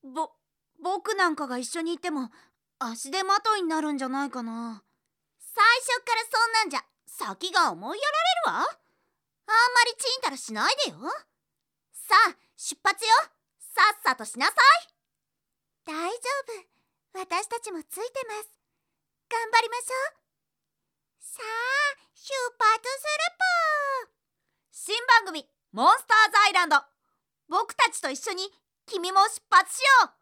僕なんかが一緒にいても足手まといになるんじゃないかな。 最初からそんなんじゃ先が思いやられるわ。あんまりちんたらしないでよ。さあ出発よ。さっさとしなさい。 大丈夫、私たちもついてます。頑張りましょう。さあ出発するぽー。 新番組モンスターズアイランド、僕たちと一緒に君も出発しよう。